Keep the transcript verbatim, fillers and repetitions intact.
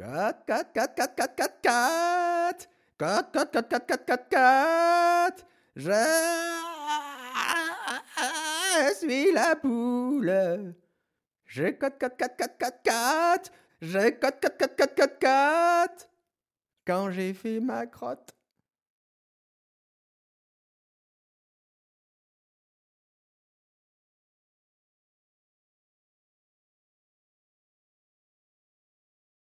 Cat, cat, cat, cat, cat, cat, cat. Cat, cat, cat, cat, cat, cat, cat. Je suis la poule. Je cat, cat, cat, cat, cat, cat. Je cat, cat, cat, cat, cat, cat. Quand j'ai fait ma crotte.